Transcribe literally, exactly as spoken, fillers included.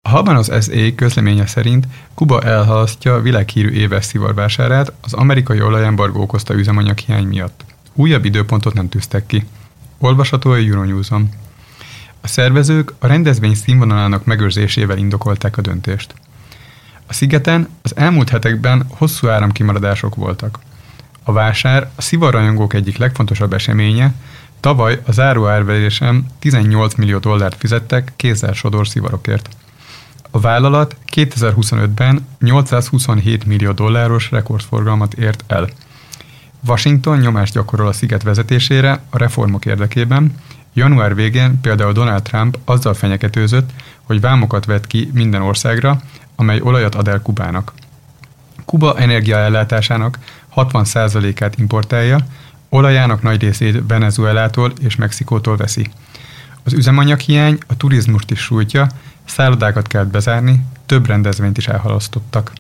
Habanos es á közleménye szerint Kuba elhalasztja a világhírű éves szivarvásárát az amerikai olajembargó okozta üzemanyaghiány miatt. Újabb időpontot nem tűztek ki. Olvasható a Euronews-on. A szervezők a rendezvény színvonalának megőrzésével indokolták a döntést. A szigeten az elmúlt hetekben hosszú áramkimaradások voltak. A vásár a szivarrajongók egyik legfontosabb eseménye, tavaly a záróárverésen tizennyolc millió dollárt fizettek kézzel sodor szivarokért. A vállalat kétezer-huszonötben nyolcszázhuszonhét millió dolláros rekordforgalmat ért el. Washington nyomást gyakorol a sziget vezetésére a reformok érdekében. Január végén például Donald Trump azzal fenyegetőzött, hogy vámokat vet ki minden országra, amely olajat ad el Kubának. Kuba energiaellátásának hatvan százalékát importálja, olajának nagy részét Venezuelától és Mexikótól veszi. Az üzemanyaghiány a turizmust is sújtja, szállodákat kellett bezárni, több rendezvényt is elhalasztottak.